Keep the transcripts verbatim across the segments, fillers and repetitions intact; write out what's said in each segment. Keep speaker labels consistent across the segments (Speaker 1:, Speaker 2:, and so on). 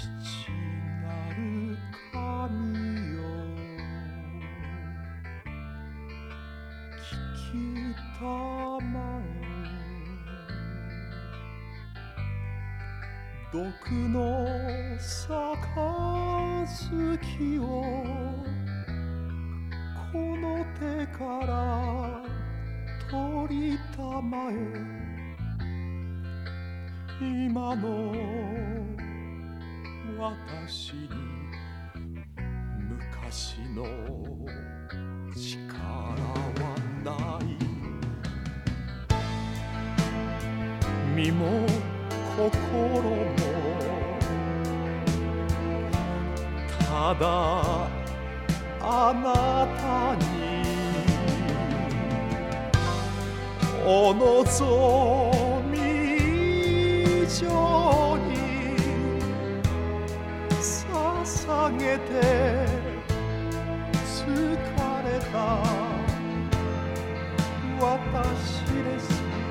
Speaker 1: なる神よ聞きたまえ毒の杯をこの手から取りたまえ今の私に昔の力はない身も心もただあなたにお望み以上に捧げて疲れた私です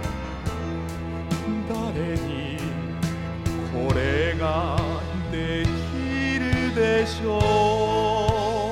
Speaker 1: 誰にこれができるでしょう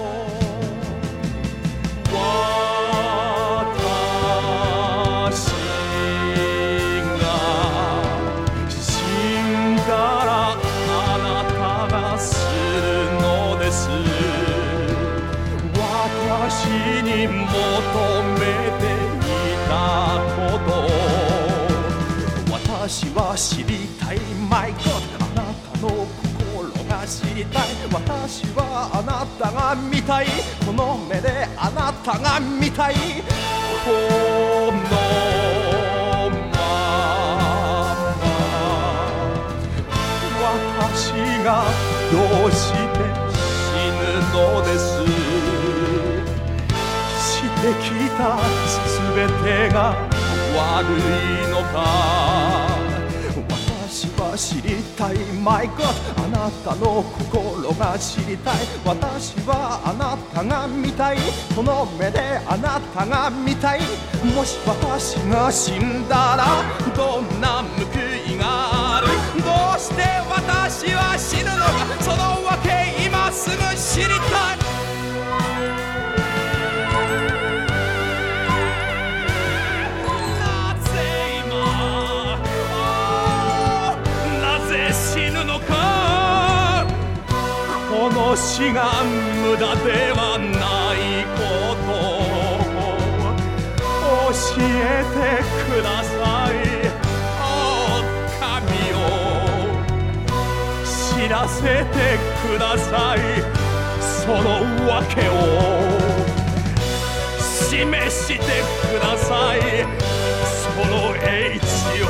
Speaker 1: 私に求めていたこと私は知りたい My God あなたの心が知りたい私はあなたが見たいこの目であなたが見たいこのまま私がどうして死ぬのですしてきたすべてが悪いのか私は知りたい My God あなたの心が知りたい私はあなたが見たいこの目であなたが見たいもし私が死んだらどんな報いがあるどうして私は死ぬのかそのわけ今すぐ知りたいこの死が無駄ではないこと教えてくださいお神よ知らせてくださいそのわけを示してくださいその英知を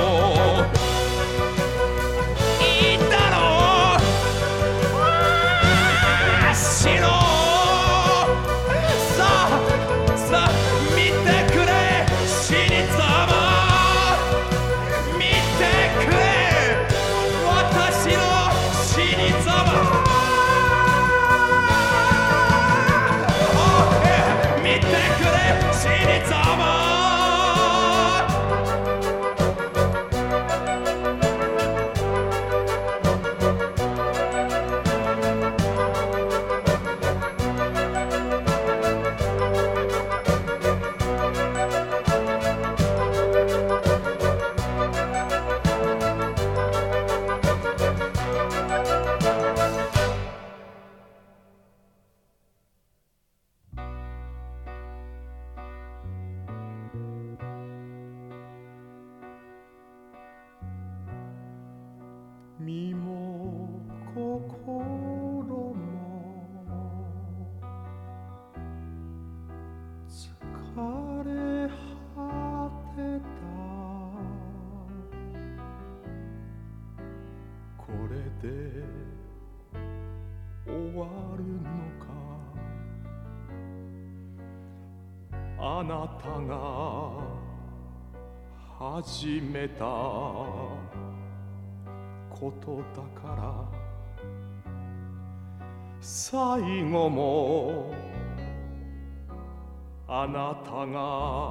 Speaker 1: 身も心も疲れ果てたこれで終わるのかあなたが始めたことだから最後もあなたが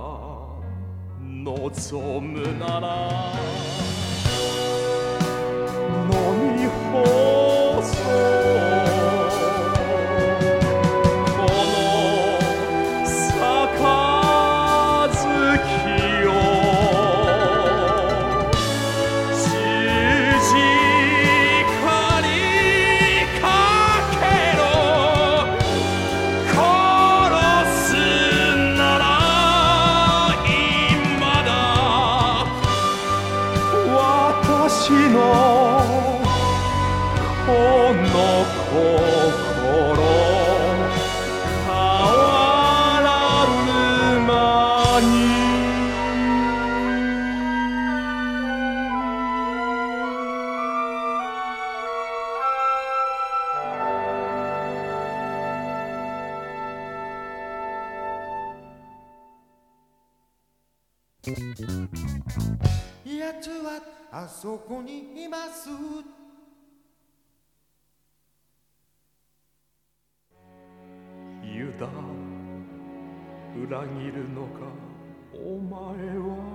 Speaker 1: 望むなら飲み干私のこの心変わらぬ間に
Speaker 2: やつはあそこにいます
Speaker 1: ユダ裏切るのかお前は